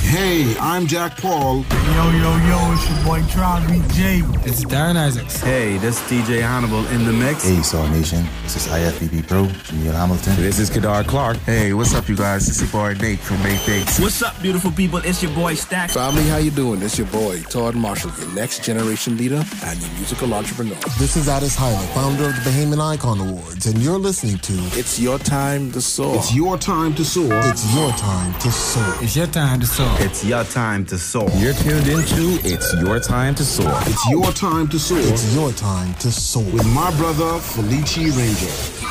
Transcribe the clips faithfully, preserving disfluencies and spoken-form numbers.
Hey, I'm Jack Paul. Yo, yo, yo, it's your boy Travis J. It's Darren Isaacs. Hey, this is D J Hannibal in the mix. Hey, Saw Nation. This is I F B B Pro, Neil Hamilton. This is Kadar Clark. Hey, what's up, you guys? This is your boy Nate from Nate Dates. What's up, beautiful people? It's your boy Stack. Family, how you doing? It's your boy Todd Marshall, your next generation leader and your musical entrepreneur. This is Addis Hyler, founder of the Bahamian Icon Awards, and you're listening to It's Your Time to Soar. It's your time to soar. It's your time to soar. It's your time to soar. It's your time to soar. You're tuned into It's Your Time to Soar. It's your time to soar. It's your time to soar. With my brother, Felici Ranger.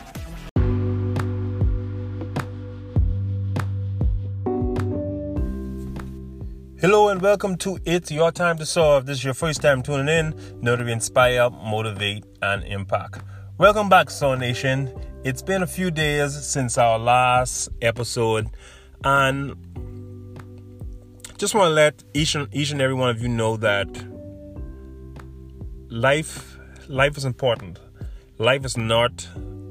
Hello and welcome to It's Your Time to Soar. If this is your first time tuning in, know to inspire, motivate, and impact. Welcome back, Soul Nation. It's been a few days since our last episode, and just want to let each and, each and every one of you know that life, life is important. Life is not,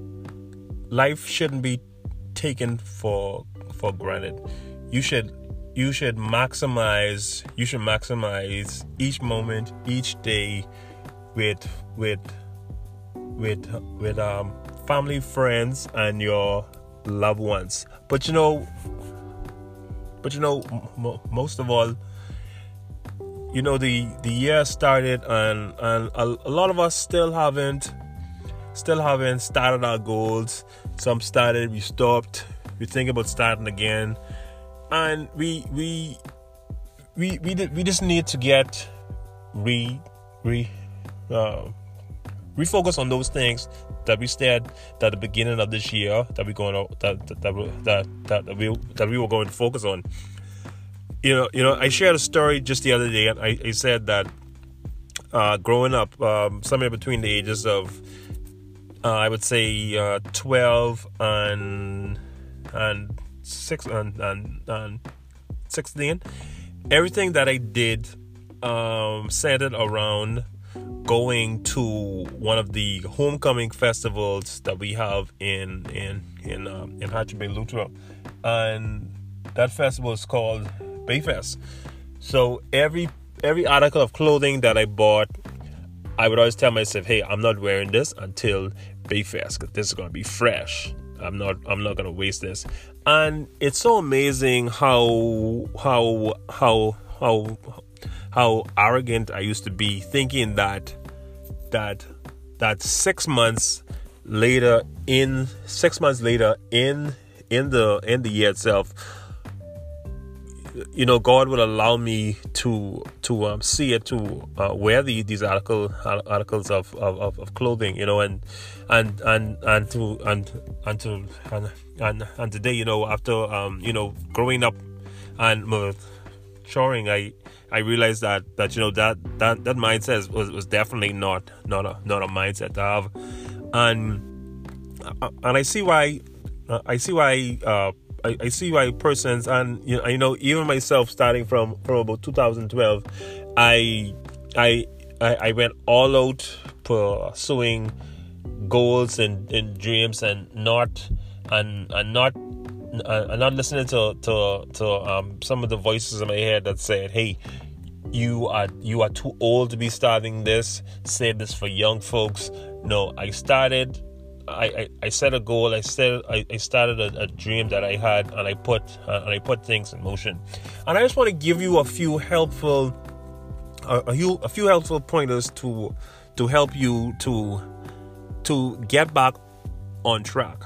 life shouldn't be taken for for granted. You should You should maximize. You should maximize each moment, each day, with with with with um family, friends, and your loved ones. But you know, but you know, m- most of all, you know the the year started, and and a, a lot of us still haven't still haven't started our goals. Some started, we stopped. We think about starting again. And we we we we we just need to get re re uh, refocus on those things that we said at the beginning of this year that we going to, that that that that, that we that we were going to focus on. You know, you know, I shared a story just the other day, and I, I said that uh, growing up, um, somewhere between the ages of uh, I would say uh, twelve and and six and, and, and sixteen, everything that I did um, centered around going to one of the homecoming festivals that we have in in in um, in Hatchet Bay, Luther, and that festival is called Bayfest. So every every article of clothing that I bought, I would always tell myself, "Hey, I'm not wearing this until Bayfest because this is gonna be fresh. I'm not I'm not gonna waste this." And it's so amazing how how how how how arrogant I used to be, thinking that that that six months later in six months later in in the in the year itself, you know, God would allow me to to um, see it, to uh, wear the, these article articles of, of, of clothing, you know, and and and and to and and to and and, and today, you know, after um you know growing up and maturing, I I realized that that you know that that that mindset was, was definitely not not a not a mindset to have, and and I see why I see why. Uh, I, I see why persons, and you know, you know, even myself, starting from, from about two thousand twelve, I, I I I went all out pursuing goals and, and dreams, and not and and not and not listening to to to um some of the voices in my head that said, "Hey, you are you are too old to be starting this. Save this for young folks." No, I started. I, I, I set a goal. I set I, I started a, a dream that I had, and I put uh, and I put things in motion. And I just want to give you a few helpful uh, a few a few helpful pointers to to help you to to get back on track.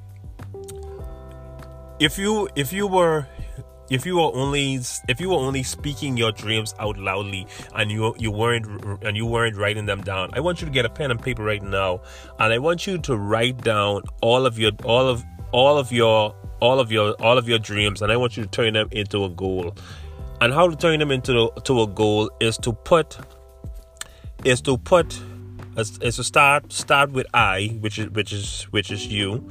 If you if you were if you were only if you were only speaking your dreams out loudly, and you you weren't and you weren't writing them down, I want you to get a pen and paper right now, and I want you to write down all of your all of all of your all of your all of your dreams, and I want you to turn them into a goal. And how to turn them into to a goal is to put is to put is, is to start start with I, which is which is which is you,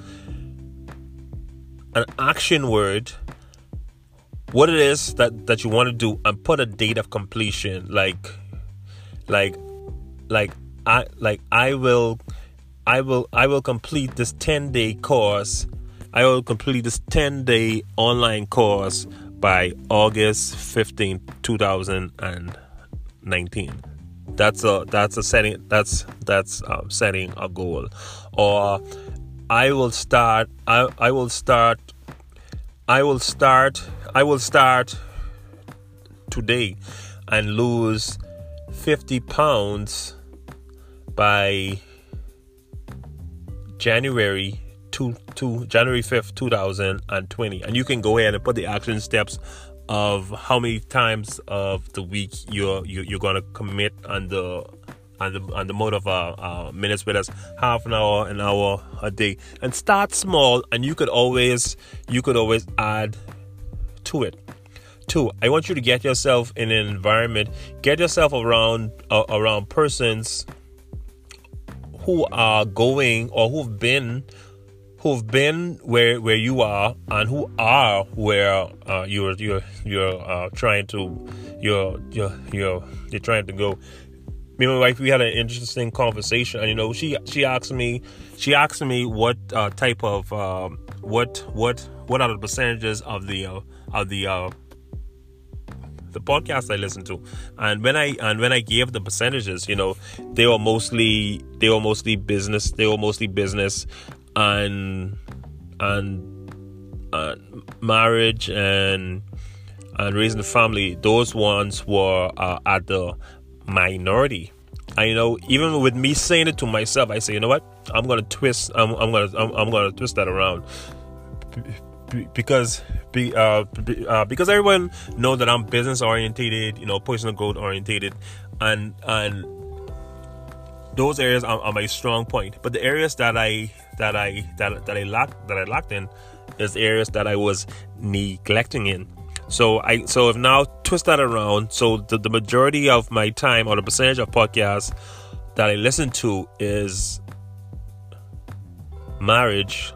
an action word, what it is that, that you want to do, and put a date of completion. Like, like, like I like I will, I will, I will complete this ten day course. I will complete this ten day online course by August fifteenth, two thousand nineteen. That's a that's a setting that's that's um, setting a goal. Or I will start I I will start I will start I will start today and lose fifty pounds by January to, to January fifth, two thousand twenty. And you can go ahead and put the action steps of how many times of the week you're you're, you're gonna commit on the on the on the mode of uh, uh minutes with us, half an hour, an hour a day, and start small. And you could always you could always add to it. Two, I want you to get yourself in an environment, get yourself around uh, around persons who are going or who've been who've been where where you are and who are where uh, you're you're you're uh, trying to you're you're you're you're trying to go. Me and my wife, we had an interesting conversation, and you know, she she asked me she asked me what uh, type of um, what what what are the percentages of the uh, of the uh, the podcast I listen to, and when I and when I gave the percentages, you know, they were mostly they were mostly business, they were mostly business, and and, and marriage and and raising the family. Those ones were uh, at the minority. And you know, even with me saying it to myself, I say, you know what, I'm gonna twist, I'm I'm gonna I'm, I'm gonna twist that around, because. Be, uh, be, uh, because everyone know that I'm business orientated, you know, personal growth orientated, and and those areas are, are my strong point. But the areas that I that I that that I lacked that I lacked in is areas that I was neglecting in. So I so I've now twist that around. So the, the majority of my time, or the percentage of podcasts that I listen to, is marriage.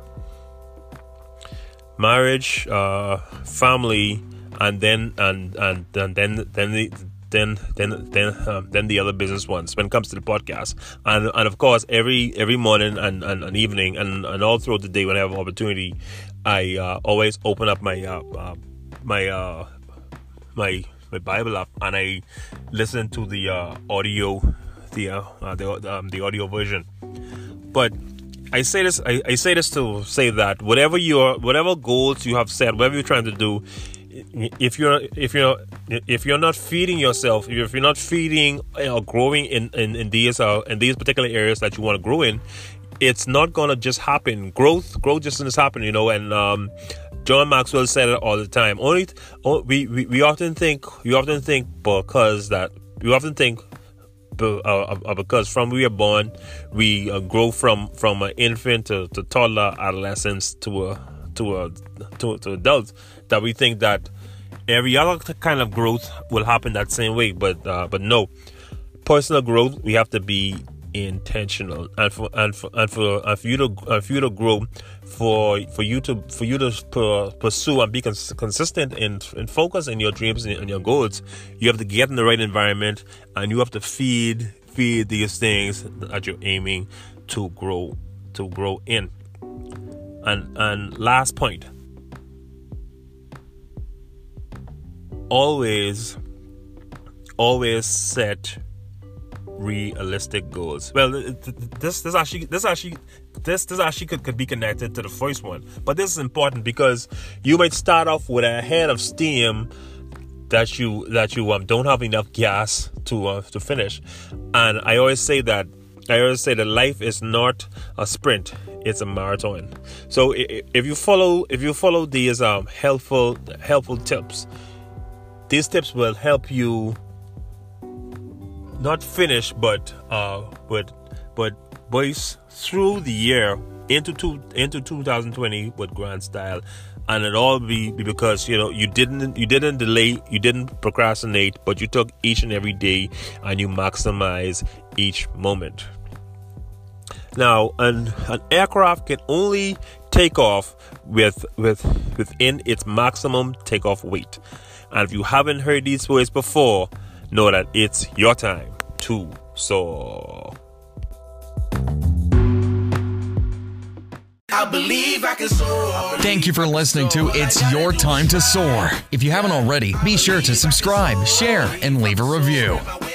Marriage, uh, family, and then and and, and then then the then then then um, then the other business ones when it comes to the podcast, and and of course every every morning and, and, and evening and, and all throughout the day when I have opportunity, I uh, always open up my uh, uh, my uh, my my Bible app and I listen to the uh, audio the uh, uh, the um, the audio version, but. I say this. I, I say this to say that whatever your whatever goals you have set, whatever you're trying to do, if you're if you're if you're not feeding yourself, if you're not feeding or growing in in, in these uh, in these particular areas that you want to grow in, it's not gonna just happen. Growth, growth just doesn't happen, you know. And um, John Maxwell said it all the time. Only we, we we often think we often think because that we often think. Uh, uh, because from we are born, we uh, grow from from an infant to, to toddler, adolescence to a to a to, to adults. That we think that every other kind of growth will happen that same way, but uh, but no, personal growth, we have to be intentional, and for and for and for, and for you to and for you to grow, for for you to for you to per, pursue and be cons- consistent in in focus in your dreams and, and your goals, you have to get in the right environment, and you have to feed feed these things that you're aiming to grow to grow in. And and last point, always always set realistic goals. Well, this this actually this actually this this actually could, could be connected to the first one, but this is important because you might start off with a head of steam that you that you um, don't have enough gas to uh, to finish. And I always say that I always say that life is not a sprint; it's a marathon. So if you follow if you follow these um helpful helpful tips, these tips will help you. Not finish, but uh, but but boys through the year into two into two thousand twenty with grand style, and it all be, be because you know you didn't you didn't delay, you didn't procrastinate, but you took each and every day and you maximize each moment. Now, an an aircraft can only take off with with within its maximum takeoff weight, and if you haven't heard these words before, know that it's your time to soar. I believe I can soar. Thank you for listening to It's Your Time to Soar. If you haven't already, be sure to subscribe, share, and leave a review.